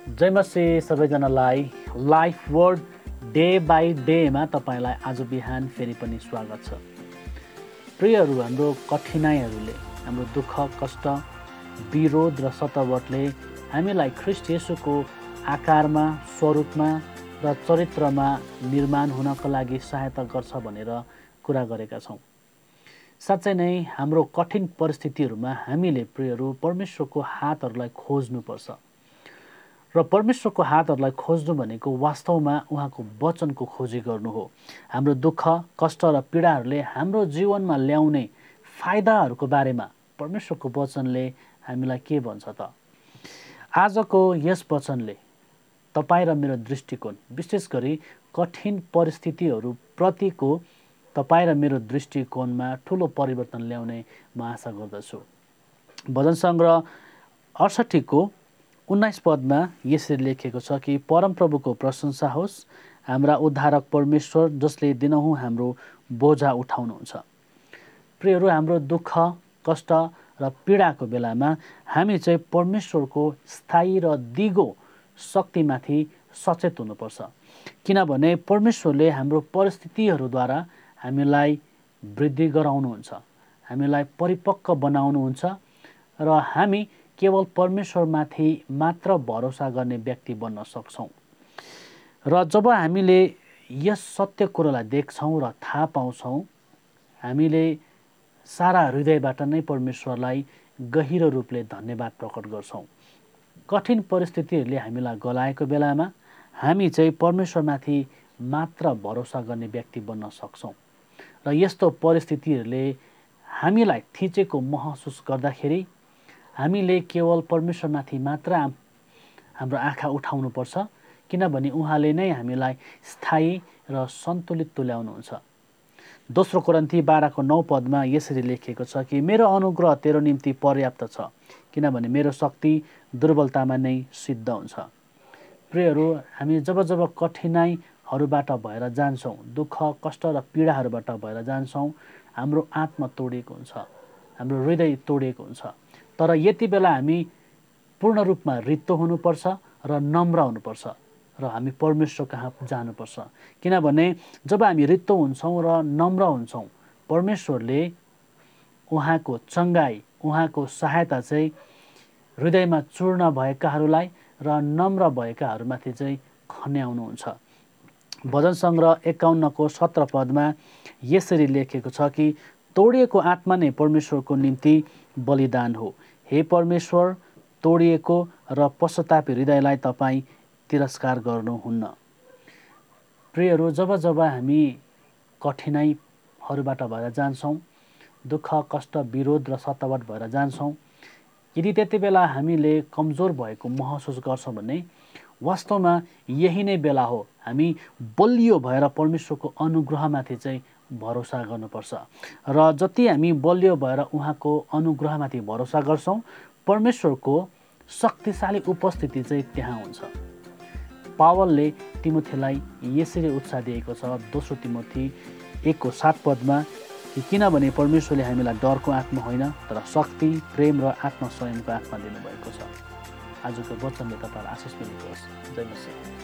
जय मसीह सबैजनालाई life word day by डेमा तपाईँलाई आज बिहान फेरि पनि स्वागत छ। प्रियहरू, हाम्रो कठिनाइहरूले, हाम्रो दुःख कष्ट, विरोध र सतावटले हामीलाई ख्रीष्ट येशूको आकारमा, स्वरूपमा र चरित्रमा निर्माण हुनको लागि सहायता गर्छ भनेर कुरा गरेका छौँ। साँच्चै नै हाम्रो कठिन परिस्थितिहरूमा हामीले प्रियहरू परमेश्वरको हातहरूलाई खोज्नुपर्छ र परमेश्वरको हातहरूलाई खोज्नु भनेको वास्तवमा उहाँको वचनको खोजी गर्नु हो। हाम्रो दुःख कष्ट र पीडाहरूले हाम्रो जीवनमा ल्याउने फाइदाहरूको बारेमा परमेश्वरको वचनले हामीलाई के भन्छ त? आजको यस वचनले तपाईँ र मेरो दृष्टिकोण, विशेष गरी कठिन परिस्थितिहरू प्रतिको तपाईँ र मेरो दृष्टिकोणमा ठुलो परिवर्तन ल्याउने म आशा गर्दछु। भजन सङ्ग्रह 68 को 19 पदमा यसरी लेखेको छ कि परमप्रभुको प्रशंसा होस्, हाम्रा उद्धारक परमेश्वर जसले दिनहुँ हाम्रो बोझा उठाउनुहुन्छ। प्रियहरू, हाम्रो दुःख कष्ट र पीडाको बेलामा हामी चाहिँ परमेश्वरको स्थायी र दिगो शक्तिमाथि सचेत हुनुपर्छ, किनभने परमेश्वरले हाम्रो परिस्थितिहरूद्वारा हामीलाई वृद्धि गराउनुहुन्छ, हामीलाई परिपक्व बनाउनुहुन्छ र हामी केवल परमेश्वरमाथि मात्र भरोसा गर्ने व्यक्ति बन्न सक्छौँ। र जब हामीले यस सत्य कुरोलाई देख्छौँ र थाहा पाउँछौँ, हामीले सारा हृदयबाट नै परमेश्वरलाई गहिरो रूपले धन्यवाद प्रकट गर्छौँ। कठिन परिस्थितिहरूले हामीलाई गलाएको बेलामा हामी चाहिँ परमेश्वरमाथि मात्र भरोसा गर्ने व्यक्ति बन्न सक्छौँ र यस्तो परिस्थितिहरूले हामीलाई थिचेको महसुस गर्दाखेरि हामीले केवल परमेश्वरमाथि मात्र हाम्रो आँखा उठाउनुपर्छ, किनभने उहाँले नै हामीलाई स्थायी र सन्तुलित तुल्याउनुहुन्छ। दोस्रो कोरिन्थी 12 को 9 पदमा यसरी लेखिएको छ कि मेरो अनुग्रह तेरो निम्ति पर्याप्त छ, किनभने मेरो शक्ति दुर्बलतामा नै सिद्ध हुन्छ। प्रियहरू, हामी जब जब कठिनाइहरूबाट भएर जान्छौँ, दुःख कष्ट र पीडाहरूबाट भएर जान्छौँ, हाम्रो आत्मा तोडिएको हुन्छ, हाम्रो हृदय तोडिएको हुन्छ। तर यति बेला हामी पूर्ण रूपमा रित्तो हुनुपर्छ र नम्र हुनुपर्छ र हामी परमेश्वर कहाँ जानुपर्छ, किनभने जब हामी रित्तो हुन्छौँ र नम्र हुन्छौँ, परमेश्वरले उहाँको चङ्गाई, उहाँको सहायता चाहिँ हृदयमा चूर्ण भएकाहरूलाई र नम्र भएकाहरूमाथि चाहिँ खन्याउनुहुन्छ। भजन सङ्ग्रह 51 को 17 पदमा यसरी लेखेको छ कि तोडिएको आत्मा नै परमेश्वरको निम्ति बलिदान हो। हे परमेश्वर, तोडिएको र पश्चातापी हृदयलाई तपाईँ तिरस्कार गर्नुहुन्न। प्रियहरू, जब जब हामी कठिनाइहरूबाट भएर जान्छौँ, दुःख कष्ट विरोध र सतावट भएर जान्छौँ, यदि त्यति बेला हामीले कमजोर भएको महसुस गर्छौँ भने वास्तवमा यही नै बेला हो हामी बलियो भएर परमेश्वरको अनुग्रहमाथि चाहिँ भरोसा गर्नुपर्छ। र जति हामी बलियो भएर उहाँको अनुग्रहमाथि भरोसा गर्छौँ, परमेश्वरको शक्तिशाली उपस्थिति चाहिँ त्यहाँ हुन्छ। पावलले तिमोथीलाई यसरी उत्साह दिएको छ, दोस्रो तिमोथी 1 को 7 पदमा कि किनभने परमेश्वरले हामीलाई डरको आत्मा होइन तर शक्ति, प्रेम र आत्मसंयमको आत्मा दिनुभएको छ। आजको वचनले तपाईँलाई आशिष मिलेको होस्। जय मसीह।